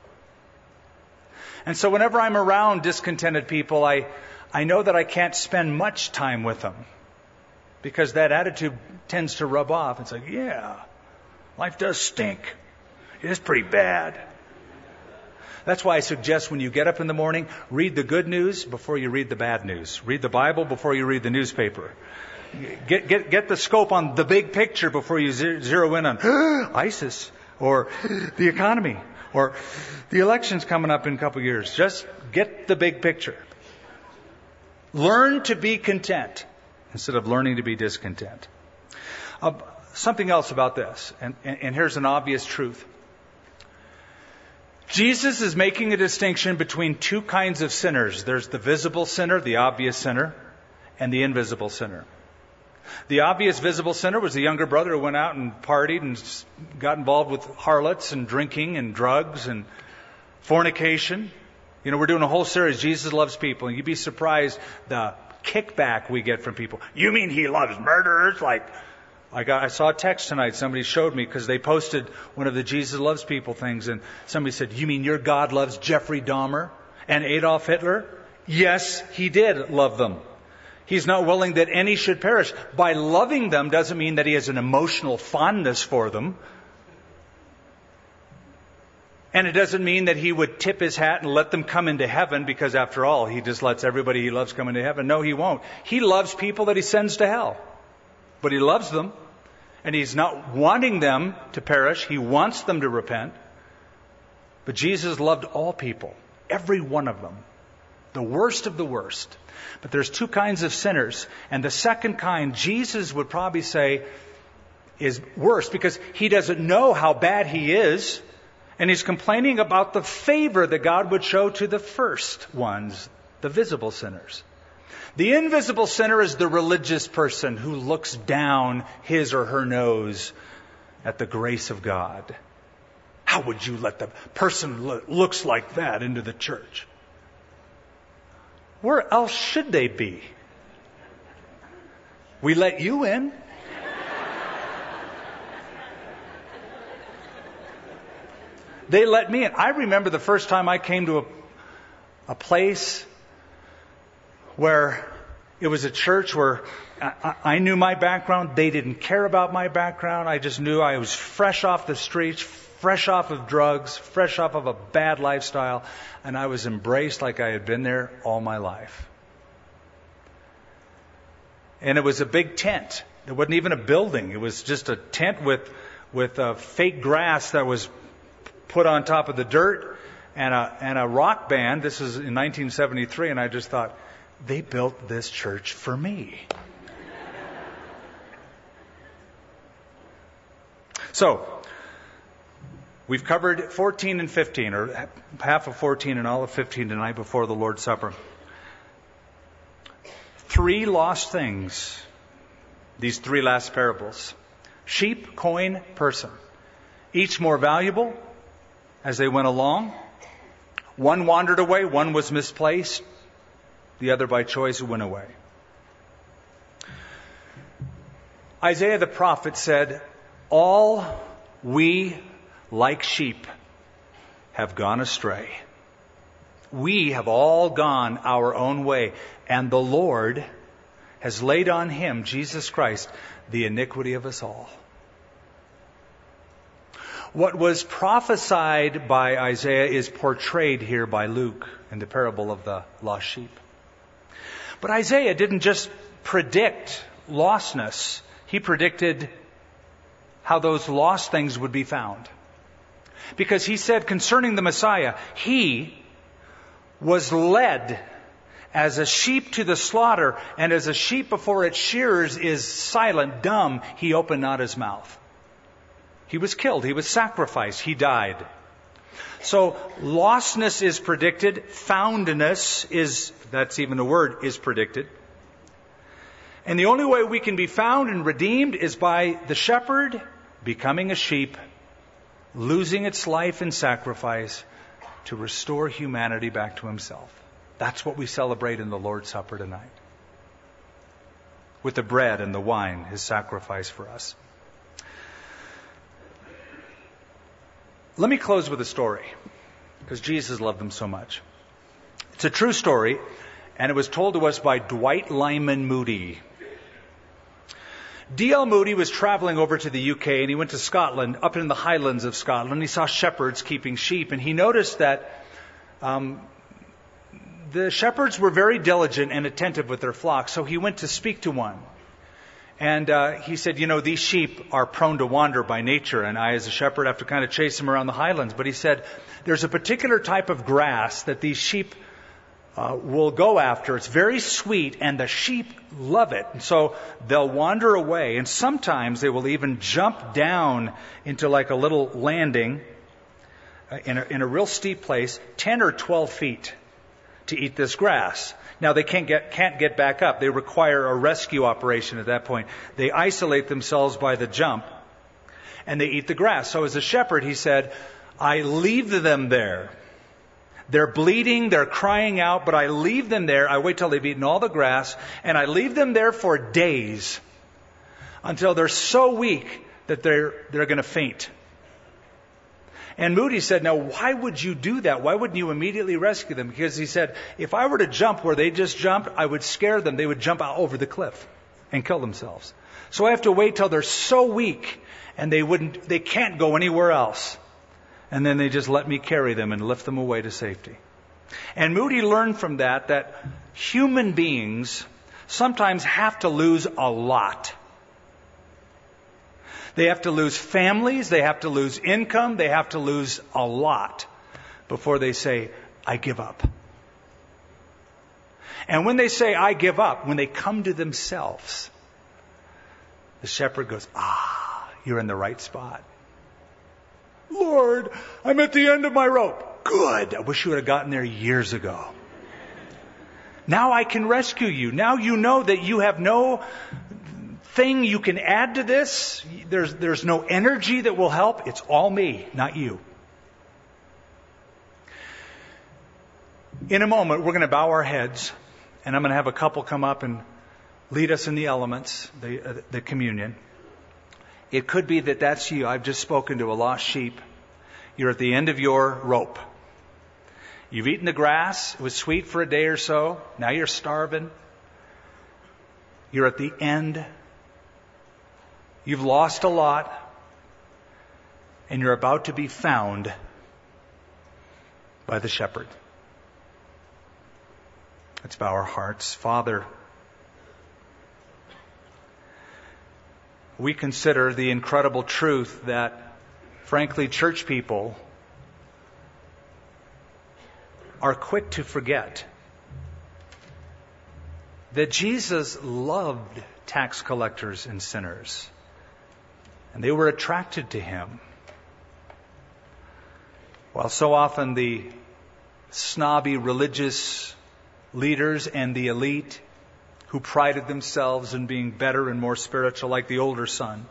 And so whenever I'm around discontented people, I, I know that I can't spend much time with them. Because that attitude tends to rub off. It's like, yeah, life does stink. It is pretty bad. That's why I suggest when you get up in the morning, read the good news before you read the bad news. Read the Bible before you read the newspaper. Get get get the scope on the big picture before you zero in on ISIS or the economy or the elections coming up in a couple of years. Just get the big picture. Learn to be content instead of learning to be discontent. Uh, something else about this, and, and, and here's an obvious truth. Jesus is making a distinction between two kinds of sinners. There's the visible sinner, the obvious sinner, and the invisible sinner. The obvious visible sinner was the younger brother who went out and partied and got involved with harlots and drinking and drugs and fornication. You know, we're doing a whole series, Jesus Loves People, and you'd be surprised the kickback we get from people. You mean he loves murderers? Like, I got, I saw a text tonight. Somebody showed me because they posted one of the Jesus Loves People things, and somebody said, "You mean your God loves Jeffrey Dahmer and Adolf Hitler?" Yes, he did love them. He's not willing that any should perish. By loving them doesn't mean that he has an emotional fondness for them. And it doesn't mean that he would tip his hat and let them come into heaven because, after all, he just lets everybody he loves come into heaven. No, he won't. He loves people that he sends to hell. But he loves them. And he's not wanting them to perish. He wants them to repent. But Jesus loved all people. Every one of them. The worst of the worst. But there's two kinds of sinners. And the second kind, Jesus would probably say, is worse because he doesn't know how bad he is. And he's complaining about the favor that God would show to the first ones, the visible sinners. The invisible sinner is the religious person who looks down his or her nose at the grace of God. How would you let the person who looks like that into the church? Where else should they be? We let you in. They let me in. I remember the first time I came to a, a place where it was a church where I, I knew my background. They didn't care about my background. I just knew I was fresh off the streets, fresh off of drugs, fresh off of a bad lifestyle, and I was embraced like I had been there all my life. And it was a big tent. It wasn't even a building. It was just a tent with with uh, fake grass that was put on top of the dirt, and a and a rock band. This is in nineteen seventy-three, and I just thought, they built this church for me. So, we've covered fourteen and fifteen, or half of fourteen and all of fifteen tonight before the Lord's Supper. Three lost things these three last parables. Sheep, coin, person. Each more valuable as they went along. One wandered away, one was misplaced, the other by choice went away. Isaiah the prophet said, all we like sheep have gone astray. We have all gone our own way, and the Lord has laid on him, Jesus Christ, the iniquity of us all. What was prophesied by Isaiah is portrayed here by Luke in the parable of the lost sheep. But Isaiah didn't just predict lostness. He predicted how those lost things would be found. Because he said concerning the Messiah, he was led as a sheep to the slaughter, and as a sheep before its shearers is silent, dumb, he opened not his mouth. He was killed. He was sacrificed. He died. So lostness is predicted. Foundness is, that's even a word, is predicted. And the only way we can be found and redeemed is by the shepherd becoming a sheep, losing its life in sacrifice to restore humanity back to himself. That's what we celebrate in the Lord's Supper tonight. With the bread and the wine, his sacrifice for us. Let me close with a story, because Jesus loved them so much. It's a true story, and it was told to us by Dwight Lyman Moody. D L Moody was traveling over to the U K, and he went to Scotland, up in the highlands of Scotland. He saw shepherds keeping sheep, and he noticed that um, the shepherds were very diligent and attentive with their flock, so he went to speak to one. And uh, he said, you know, these sheep are prone to wander by nature, and I as a shepherd have to kind of chase them around the highlands. But he said, there's a particular type of grass that these sheep uh, will go after. It's very sweet, and the sheep love it. And so they'll wander away, and sometimes they will even jump down into like a little landing uh, in, a, in a real steep place, ten or twelve feet, to eat this grass. Now, they can't get can't get back up. They require a rescue operation at that point. They isolate themselves by the jump, and they eat the grass. So as a shepherd, he said, I leave them there. They're bleeding, they're crying out, but I leave them there. I wait till they've eaten all the grass, and I leave them there for days until they're so weak that they're they're going to faint. And Moody said, now, why would you do that? Why wouldn't you immediately rescue them? Because he said, if I were to jump where they just jumped, I would scare them. They would jump out over the cliff and kill themselves. So I have to wait till they're so weak and they wouldn't, they can't go anywhere else. And then they just let me carry them and lift them away to safety. And Moody learned from that that human beings sometimes have to lose a lot. They have to lose families, they have to lose income, they have to lose a lot before they say, I give up. And when they say, I give up, when they come to themselves, the shepherd goes, ah, you're in the right spot. Lord, I'm at the end of my rope. Good. I wish you would have gotten there years ago. Now I can rescue you. Now you know that you have no thing you can add to this. There's, there's no energy that will help. It's all me, not you. In a moment, we're going to bow our heads, and I'm going to have a couple come up and lead us in the elements, the, uh, the communion. It could be that that's you. I've just spoken to a lost sheep. You're at the end of your rope. You've eaten the grass. It was sweet for a day or so. Now you're starving. You're at the end. You've lost a lot, and you're about to be found by the shepherd. Let's bow our hearts. Father, we consider the incredible truth that, frankly, church people are quick to forget that Jesus loved tax collectors and sinners. And they were attracted to him. While so often the snobby religious leaders and the elite who prided themselves in being better and more spiritual, like the older son.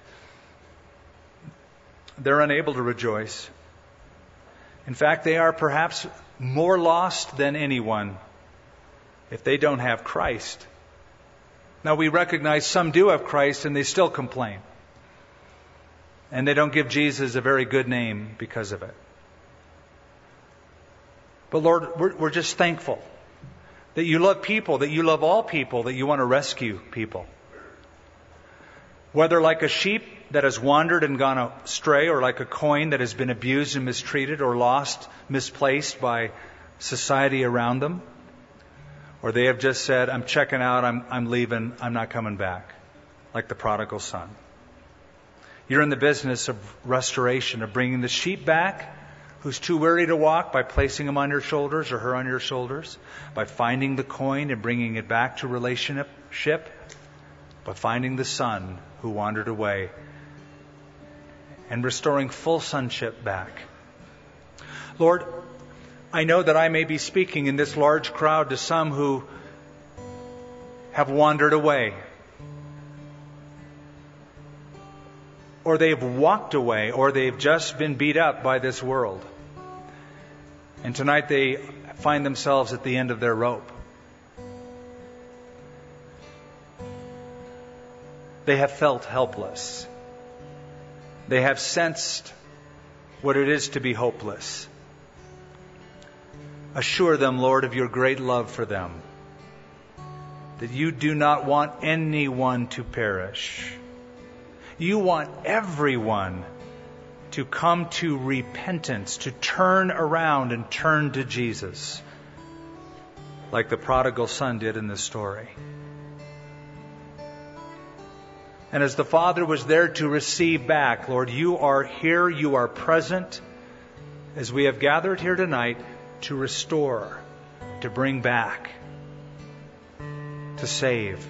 They're unable to rejoice. In fact, they are perhaps more lost than anyone if they don't have Christ. Now, we recognize some do have Christ and they still complain. And they don't give Jesus a very good name because of it. But Lord, we're, we're just thankful that you love people, that you love all people, that you want to rescue people. Whether like a sheep that has wandered and gone astray, or like a coin that has been abused and mistreated, or lost, misplaced by society around them. Or they have just said, I'm checking out, I'm, I'm leaving, I'm not coming back. Like the prodigal son. You're in the business of restoration, of bringing the sheep back who's too weary to walk, by placing him on your shoulders or her on your shoulders, by finding the coin and bringing it back to relationship, by finding the son who wandered away and restoring full sonship back. Lord, I know that I may be speaking in this large crowd to some who have wandered away, or they've walked away, or they've just been beat up by this world. And tonight they find themselves at the end of their rope. They have felt helpless. They have sensed what it is to be hopeless. Assure them, Lord, of your great love for them, that you do not want anyone to perish. You want everyone to come to repentance, to turn around and turn to Jesus, like the prodigal son did in this story. And as the Father was there to receive back, Lord, you are here, you are present, as we have gathered here tonight, to restore, to bring back, to save.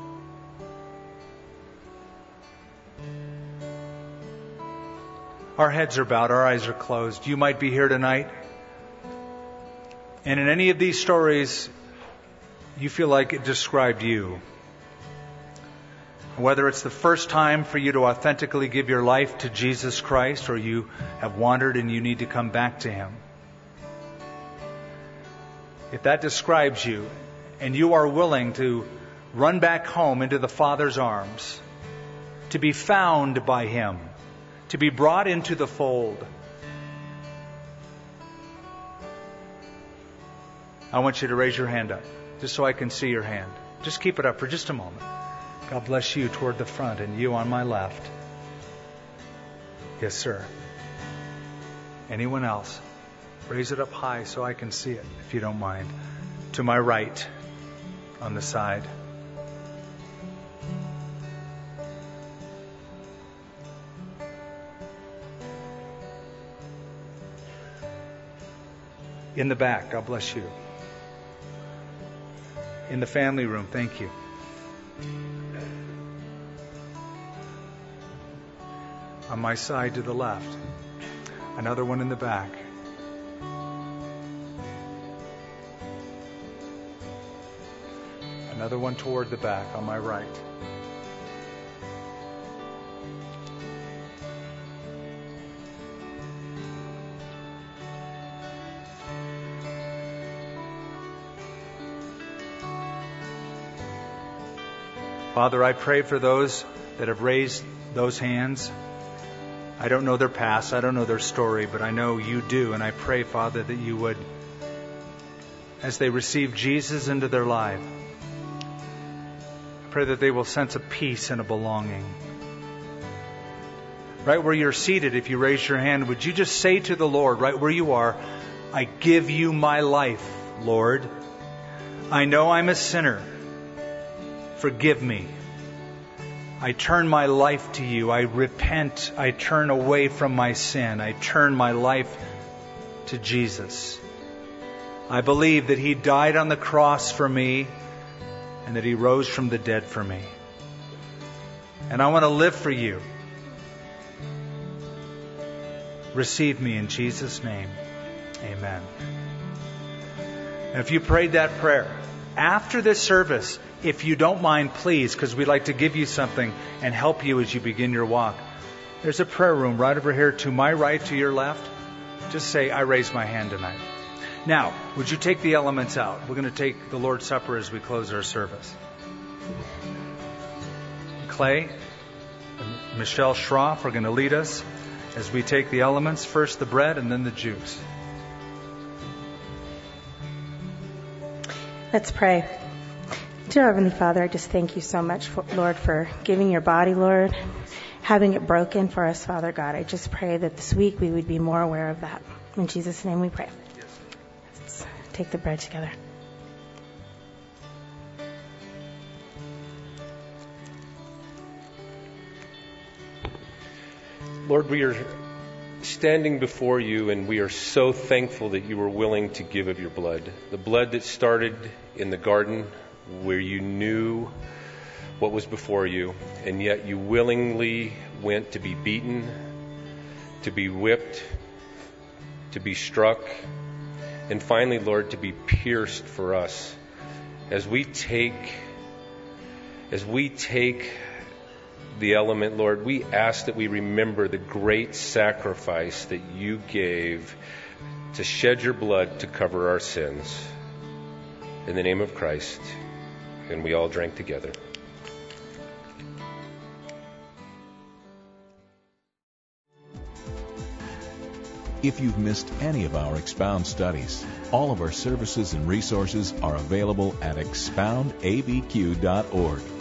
Our heads are bowed, our eyes are closed. You might be here tonight, and in any of these stories, you feel like it described you. Whether it's the first time for you to authentically give your life to Jesus Christ, or you have wandered and you need to come back to Him. If that describes you, and you are willing to run back home into the Father's arms, to be found by Him, to be brought into the fold, I want you to raise your hand up, just so I can see your hand. Just keep it up for just a moment. God bless you toward the front, and you on my left. Yes, sir. Anyone else? Raise it up high so I can see it, if you don't mind. To my right, on the side. In the back, God bless you. In the family room, thank you. On my side to the left. Another one in the back. Another one toward the back on my right. Father, I pray for those that have raised those hands. I don't know their past, I don't know their story, but I know you do. And I pray, Father, that you would, as they receive Jesus into their life, I pray that they will sense a peace and a belonging. Right where you're seated, if you raise your hand, would you just say to the Lord, right where you are, I give you my life, Lord. I know I'm a sinner. Forgive me. I turn my life to you. I repent. I turn away from my sin. I turn my life to Jesus. I believe that He died on the cross for me and that He rose from the dead for me. And I want to live for you. Receive me in Jesus' name. Amen. And if you prayed that prayer, after this service, if you don't mind, please, because we'd like to give you something and help you as you begin your walk. There's a prayer room right over here to my right, to your left. Just say, I raise my hand tonight. Now, would you take the elements out? We're going to take the Lord's Supper as we close our service. Clay and Michelle Schroff are going to lead us as we take the elements, first the bread and then the juice. Let's pray. Dear Heavenly Father, I just thank you so much, for, Lord, for giving your body, Lord, having it broken for us, Father God. I just pray that this week we would be more aware of that. In Jesus' name we pray. Let's take the bread together. Lord, we are standing before you, and we are so thankful that you were willing to give of your blood. The blood that started in the garden where you knew what was before you, and yet you willingly went to be beaten, to be whipped, to be struck, and finally, Lord, to be pierced for us. As we take, as we take the element, Lord, we ask that we remember the great sacrifice that you gave to shed your blood to cover our sins. In the name of Christ, and we all drank together. If you've missed any of our Expound studies, all of our services and resources are available at expound a b q dot org.